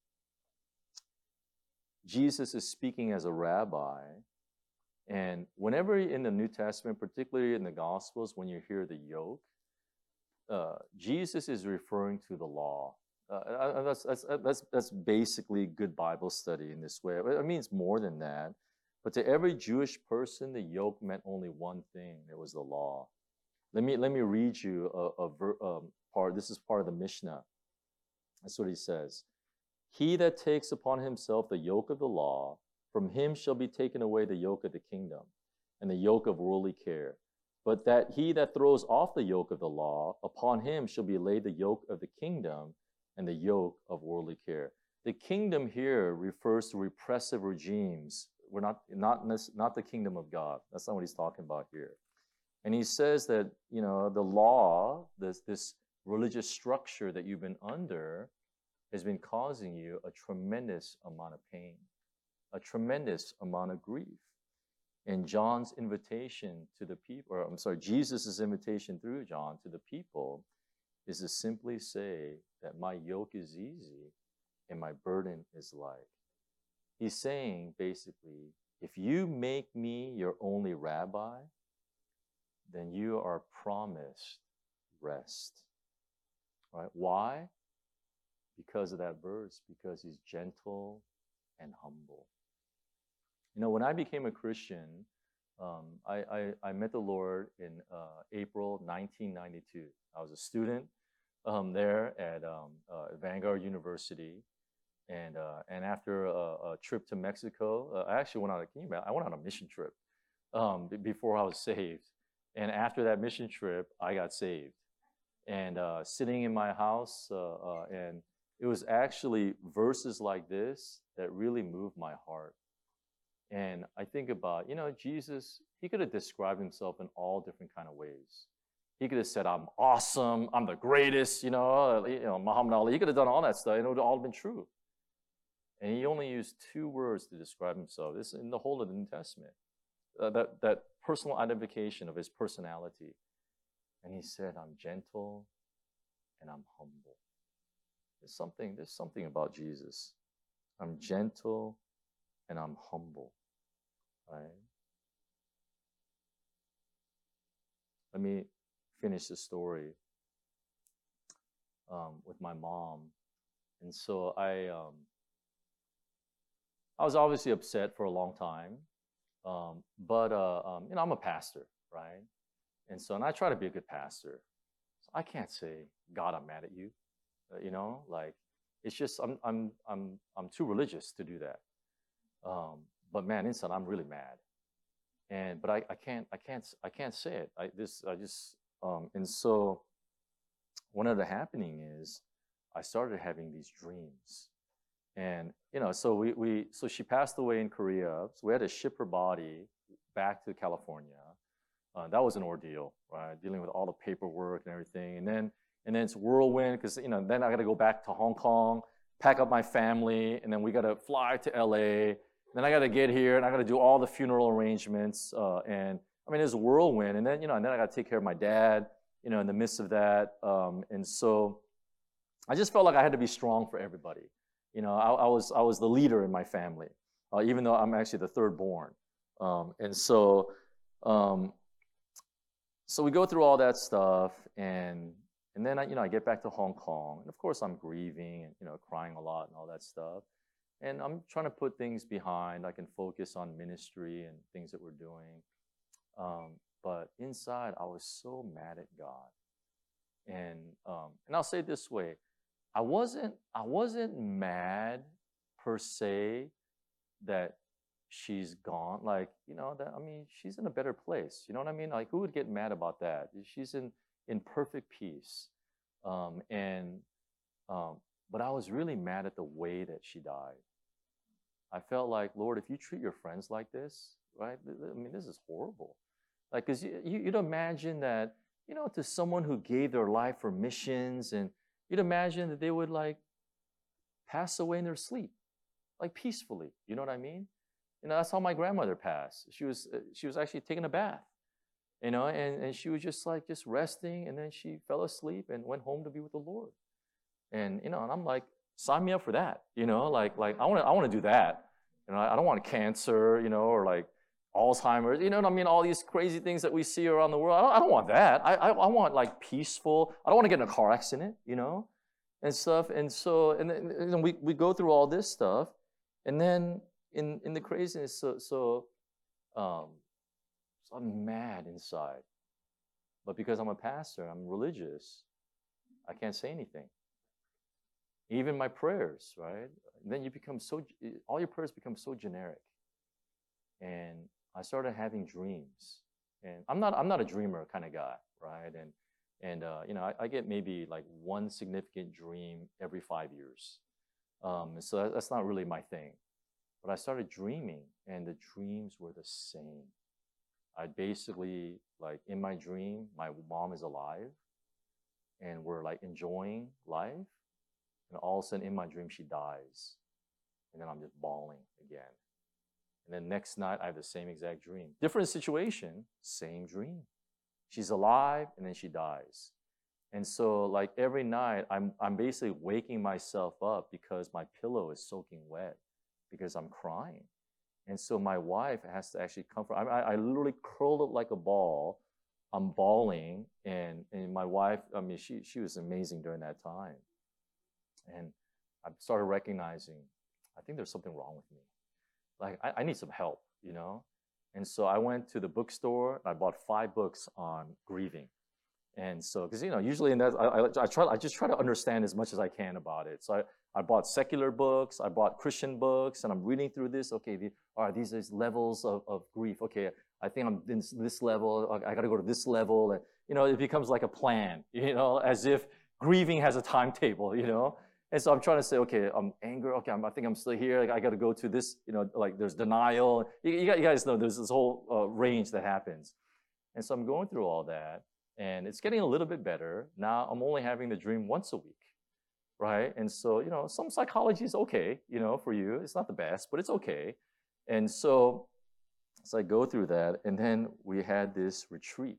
Speaker 1: Jesus is speaking as a rabbi, and whenever in the New Testament, particularly in the Gospels, when you hear the yoke, uh, Jesus is referring to the law. Uh, that's, that's, that's, that's basically good Bible study in this way. It means more than that. But to every Jewish person, the yoke meant only one thing. It was the law. Let me, let me read you a, a ver, um, part. This is part of the Mishnah. That's what he says. He that takes upon himself the yoke of the law, from him shall be taken away the yoke of the kingdom and the yoke of worldly care. But that he that throws off the yoke of the law, upon him shall be laid the yoke of the kingdom and the yoke of worldly care. The kingdom here refers to repressive regimes, we're not not not the kingdom of God. That's not what he's talking about here. And he says that, you know, the law, this this religious structure that you've been under, has been causing you a tremendous amount of pain, a tremendous amount of grief. And John's invitation to the people, or I'm sorry, Jesus' invitation through John to the people, is to simply say that my yoke is easy and my burden is light. He's saying, basically, if you make me your only rabbi, then you are promised rest. Right? Why? Because of that verse, because he's gentle and humble. You know, when I became a Christian, um, I, I, I met the Lord in uh, April nineteen ninety-two. I was a student um, there at um, uh, Vanguard University. And uh, and after a, a trip to Mexico, uh, I actually went on a, can you imagine? I went on a mission trip um, b- before I was saved. And after that mission trip, I got saved. And uh, sitting in my house, uh, uh, and it was actually verses like this that really moved my heart. And I think about, you know, Jesus, he could have described himself in all different kind of ways. He could have said, I'm awesome, I'm the greatest, you know, you know, Muhammad Ali. He could have done all that stuff, and it would have all been true. And he only used two words to describe himself. This is in the whole of the New Testament. Uh, that, that personal identification of his personality. And he said, I'm gentle and I'm humble. There's something, there's something about Jesus. I'm gentle and I'm humble. Right? Let me finish the story um, with my mom. And so I, um, I was obviously upset for a long time, um, but uh, um, you know, I'm a pastor, right? And so, and I try to be a good pastor. So I can't say, God, I'm mad at you. Uh, you know, like it's just I'm I'm I'm I'm too religious to do that. Um, but man, inside I'm really mad. And but I, I can't I can't I can't say it. I this I just um, and so one of the happening is I started having these dreams. And, you know, so we, we, so she passed away in Korea. So we had to ship her body back to California. Uh, that was an ordeal, right? Dealing with all the paperwork and everything. And then, and then it's whirlwind because, you know, then I got to go back to Hong Kong, pack up my family, and then we got to fly to L A. Then I got to get here and I got to do all the funeral arrangements. Uh, and I mean, it's a whirlwind. And then, you know, and then I got to take care of my dad, you know, in the midst of that. Um, and so I just felt like I had to be strong for everybody. You know, I, I was I was the leader in my family, uh, even though I'm actually the third born. Um, and so, um, so we go through all that stuff, and and then I, you know, I get back to Hong Kong, and of course I'm grieving and, you know, crying a lot and all that stuff. And I'm trying to put things behind. I can focus on ministry and things that we're doing. Um, but inside, I was so mad at God. And um, and I'll say it this way. I wasn't I wasn't mad per se that she's gone. Like, you know, that I mean, she's in a better place. You know what I mean? Like, who would get mad about that? She's in in perfect peace. Um, and um, but I was really mad at the way that she died. I felt like, Lord, if you treat your friends like this, right? I mean, this is horrible. Like, because you, you'd imagine that, you know, to someone who gave their life for missions, and you'd imagine that they would like pass away in their sleep, like peacefully. You know what I mean? You know, that's how my grandmother passed. She was uh, she was actually taking a bath, you know, and, and she was just like just resting, and then she fell asleep and went home to be with the Lord. And you know, and I'm like, sign me up for that. You know, like like I want to I want to do that. You know, I don't want cancer, you know, or like Alzheimer's, you know what I mean? All these crazy things that we see around the world. I don't, I don't want that. I, I, I want like peaceful. I don't want to get in a car accident, you know, and stuff. And so, and then and then we, we go through all this stuff. And then in, in the craziness, so, so, um, so I'm mad inside. But because I'm a pastor, I'm religious, I can't say anything. Even my prayers, right? And then you become so, all your prayers become so generic. And I started having dreams, and I'm not I'm not a dreamer kind of guy, right? And and uh, you know, I, I get maybe like one significant dream every five years, um, so that, that's not really my thing. But I started dreaming, and the dreams were the same. I basically, like in my dream, my mom is alive, and we're like enjoying life. And all of a sudden in my dream, she dies. And then I'm just bawling again. And then next night, I have the same exact dream. Different situation, same dream. She's alive, and then she dies. And so like every night, I'm, I'm basically waking myself up because my pillow is soaking wet because I'm crying. And so my wife has to actually comfort. I, I literally curled up like a ball. I'm bawling, and, and my wife, I mean, she, she was amazing during that time. And I started recognizing, I think there's something wrong with me. Like, I, I need some help, you know? And so I went to the bookstore, and I bought five books on grieving. And so, because, you know, usually in that, I, I, I, try, I just try to understand as much as I can about it. So I, I bought secular books, I bought Christian books, and I'm reading through this. Okay, the, all right, these are levels of, of grief. Okay, I think I'm in this level, I gotta go to this level. And, you know, it becomes like a plan, you know, as if grieving has a timetable, you know? And so I'm trying to say, okay, I'm anger. Okay, I'm, I think I'm still here. Like, I got to go to this, you know, like there's denial. You, you guys know there's this whole uh, range that happens. And so I'm going through all that, and it's getting a little bit better. Now I'm only having the dream once a week, right? And so, you know, some psychology is okay, you know, for you. It's not the best, but it's okay. And so, so I go through that, and then we had this retreat.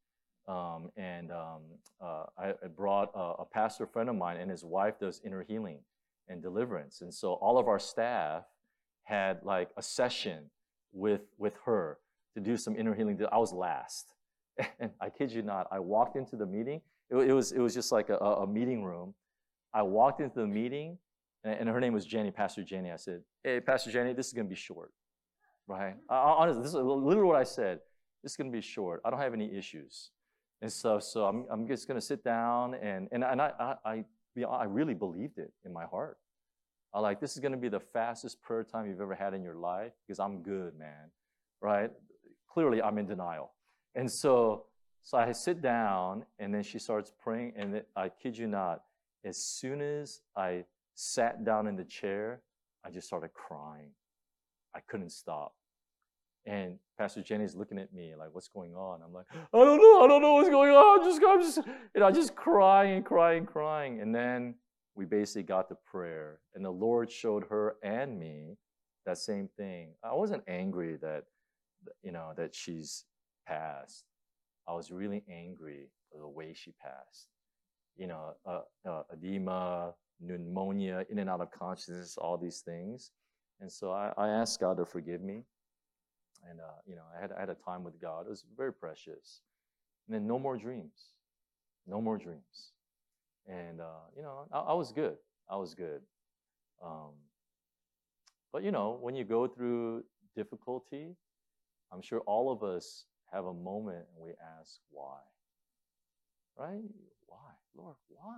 Speaker 1: Um, and um, uh, I, I brought a, a pastor friend of mine, and his wife does inner healing and deliverance. And so all of our staff had like a session with, with her to do some inner healing. I was last. And I kid you not, I walked into the meeting. It, it, was, it was just like a, a meeting room. I walked into the meeting, and, and her name was Jenny, Pastor Jenny. I said, hey, Pastor Jenny, this is going to be short, right? I, honestly, this is literally what I said. This is going to be short. I don't have any issues. And so, so I'm, I'm just going to sit down, and, and, and I, I, I, I really believed it in my heart. I like, this is going to be the fastest prayer time you've ever had in your life, because I'm good, man, right? Clearly, I'm in denial. And so, so I sit down, and then she starts praying, and it, I kid you not, as soon as I sat down in the chair, I just started crying. I couldn't stop. And Pastor Jenny's looking at me like, what's going on? I'm like, I don't know. I don't know what's going on. I'm just, I'm just, you know, just crying and crying, crying. And then we basically got to prayer. And the Lord showed her and me that same thing. I wasn't angry that, you know, that she's passed. I was really angry for the way she passed. You know, uh, uh, edema, pneumonia, in and out of consciousness, all these things. And so I, I asked God to forgive me. And, uh, you know, I had, I had a time with God. It was very precious. And then no more dreams. No more dreams. And, uh, you know, I, I was good. I was good. Um, but, you know, when you go through difficulty, I'm sure all of us have a moment and we ask, why? Right? Why? Lord, why?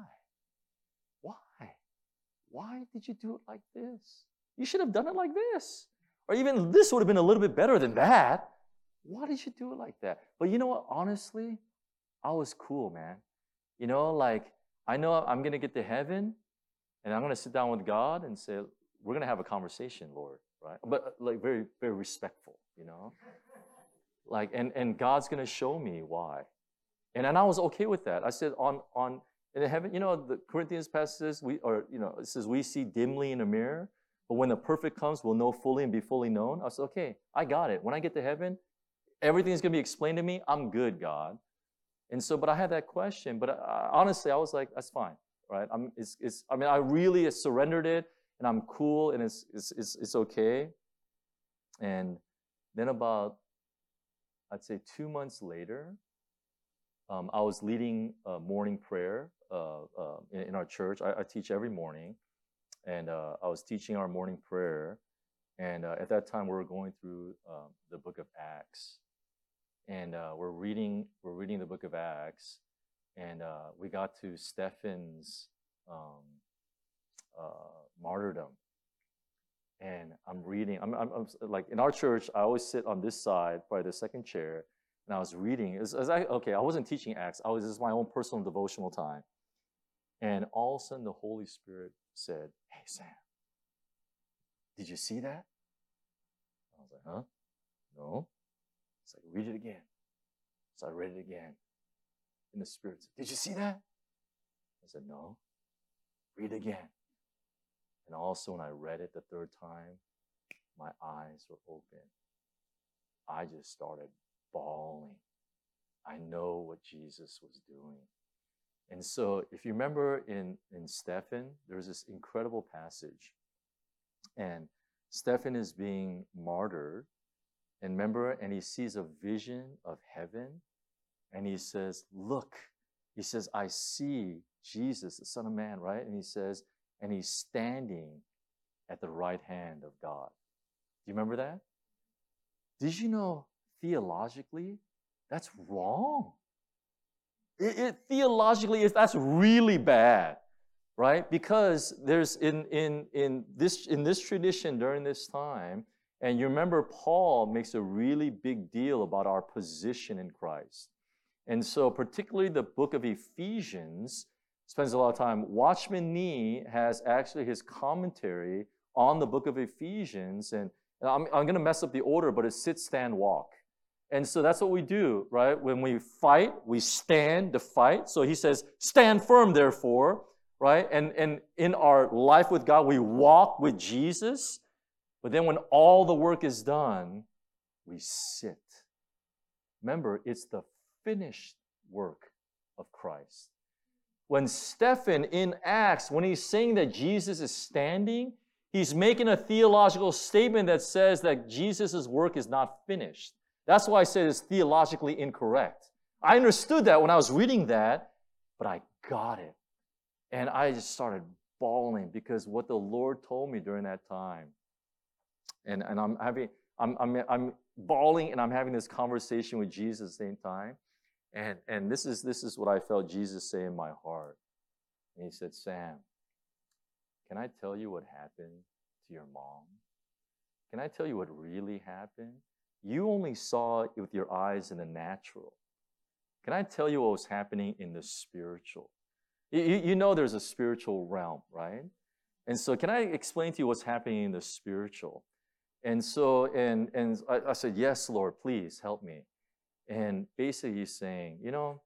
Speaker 1: Why? Why did you do it like this? You should have done it like this. Or even this would have been a little bit better than that. Why did you do it like that? But you know what? Honestly, I was cool, man. You know, like, I know I'm going to get to heaven, and I'm going to sit down with God and say, we're going to have a conversation, Lord, right? But like very, very respectful, you know? Like, and, and God's going to show me why. And, and I was okay with that. I said, on, on, in heaven, you know, the Corinthians passage says, we, or, you know, it says, we see dimly in a mirror, but when the perfect comes, we'll know fully and be fully known. I said, okay, I got it. When I get to heaven, everything's going to be explained to me. I'm good, God. And so, but I had that question. But I, honestly, I was like, that's fine, right? I'm, it's, it's, I mean, I really surrendered it, and I'm cool, and it's, it's, it's, it's okay. And then about, I'd say two months later, um, I was leading a morning prayer uh, uh, in, in our church. I, I teach every morning. And uh, I was teaching our morning prayer, and uh, at that time we were going through um, the book of Acts, and uh, we're reading we're reading the book of Acts, and uh, we got to Stephen's um, uh, martyrdom, and I'm reading. I'm, I'm, I'm like in our church, I always sit on this side, probably the second chair, and I was reading. It was, it was I, okay, I wasn't teaching Acts. I was this is my own personal devotional time, and all of a sudden the Holy Spirit said, hey, Sam, did you see that? huh? No. It's like, read it again. So I read it again. And the Spirit said, did you see that? I said, no. Read it again. And also when I read it the third time, my eyes were open. I just started bawling. I know what Jesus was doing. And so if you remember in, in Stephen, there's this incredible passage. And Stephen is being martyred. And remember, and he sees a vision of heaven. And he says, look, he says, I see Jesus, the Son of Man, right? And he says, and he's standing at the right hand of God. Do you remember that? Did you know theologically, that's wrong? It, it theologically is that's really bad, right? Because there's in in in this in this tradition during this time, and you remember Paul makes a really big deal about our position in Christ. And so particularly the book of Ephesians spends a lot of time. Watchman Nee has actually his commentary on the book of Ephesians, and I'm, I'm going to mess up the order, but it's sit, stand, walk. And so that's what we do, right? When we fight, we stand to fight. So he says, stand firm, therefore, right? And, and in our life with God, we walk with Jesus. But then when all the work is done, we sit. Remember, it's the finished work of Christ. When Stephen in Acts, when he's saying that Jesus is standing, he's making a theological statement that says that Jesus' work is not finished. That's why I said it's theologically incorrect. I understood that when I was reading that, but I got it. And I just started bawling because what the Lord told me during that time. And, and I'm having, I'm, I'm, I'm bawling and I'm having this conversation with Jesus at the same time. And, and this is, this is what I felt Jesus say in my heart. And he said, Sam, can I tell you what happened to your mom? Can I tell you what really happened? You only saw it with your eyes in the natural. Can I tell you what was happening in the spiritual? You, you know there's a spiritual realm, right? And so can I explain to you what's happening in the spiritual? And so, and, and I, I said, yes, Lord, please help me. And basically he's saying, you know,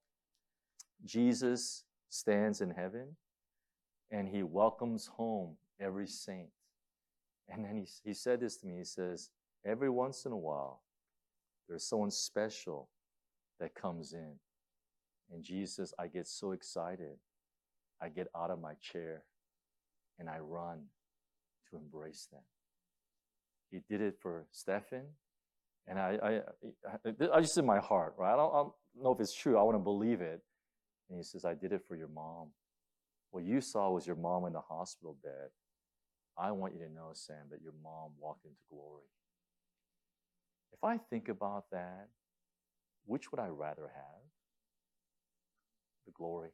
Speaker 1: Jesus stands in heaven and he welcomes home every saint. And then he, he said this to me, he says, every once in a while, there's someone special that comes in. And Jesus says, I get so excited. I get out of my chair and I run to embrace them. He did it for Stephen. And I, I, I, I just in my heart, right? I don't, I don't know if it's true. I want to believe it. And he says, I did it for your mom. What you saw was your mom in the hospital bed. I want you to know, Sam, that your mom walked into glory. If I think about that, which would I rather have? The glory.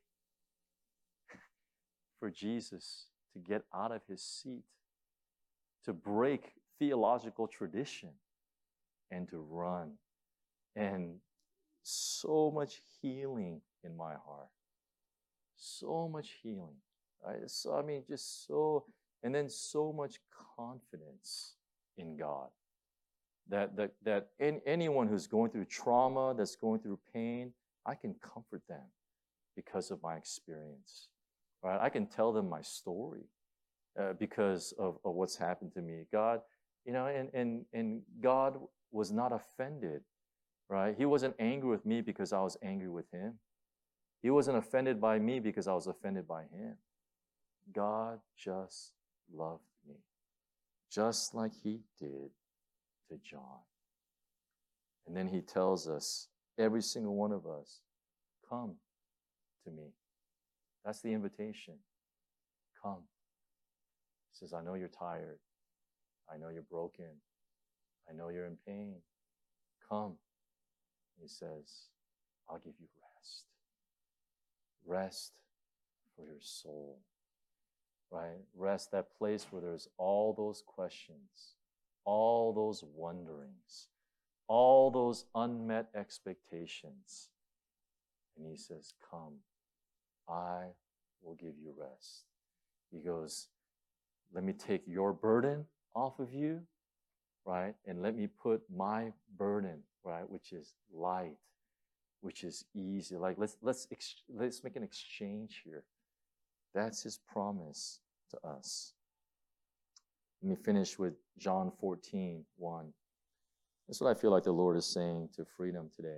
Speaker 1: For Jesus to get out of his seat, to break theological tradition, and to run. And so much healing in my heart. So much healing. Right? So, I mean, just so, and then so much confidence in God. That, that, that in, anyone who's going through trauma, that's going through pain, I can comfort them because of my experience. Right? I can tell them my story uh, because of, of what's happened to me. God, you know, and, and, and God was not offended, right? He wasn't angry with me because I was angry with him. He wasn't offended by me because I was offended by him. God just loved me, just like he did to John. And then he tells us, every single one of us, come to me. That's the invitation. Come. He says, I know you're tired. I know you're broken. I know you're in pain. Come. He says, I'll give you rest. Rest for your soul. Right? Rest, that place where there's all those questions, all those wonderings, all those unmet expectations. And he says, come, I will give you rest. He goes, let me take your burden off of you. right? And let me put my burden, right, which is light, which is easy. Like let's let's ex- let's make an exchange here. That's his promise to us. Let me finish with John fourteen, one. That's what I feel like the Lord is saying to freedom today.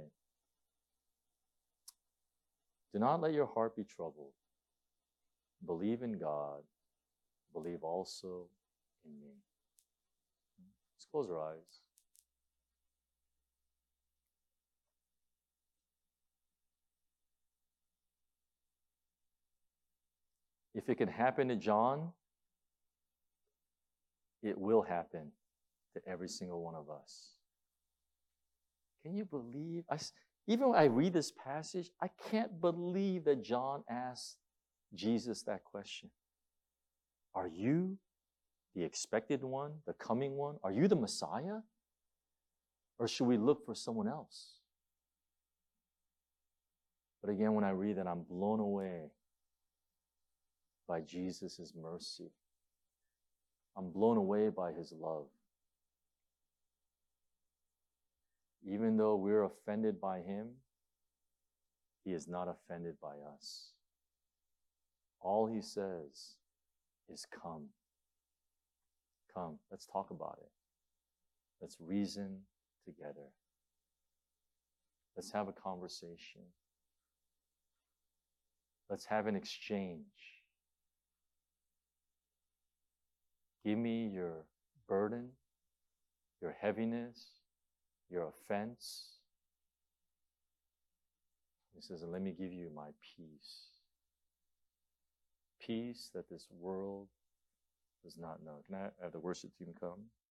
Speaker 1: Do not let your heart be troubled. Believe in God. Believe also in me. Let's close our eyes. If it can happen to John, it will happen to every single one of us. Can you believe? I, even when I read this passage, I can't believe that John asked Jesus that question. Are you the expected one, the coming one? Are you the Messiah? Or should we look for someone else? But again, when I read that, I'm blown away by Jesus' mercy. I'm blown away by his love. Even though we're offended by him, he is not offended by us. All he says is come. Come, let's talk about it. Let's reason together. Let's have a conversation. Let's have an exchange. Give me your burden, your heaviness, your offense. He says, and let me give you my peace. Peace that this world does not know. Can I have the worship team come?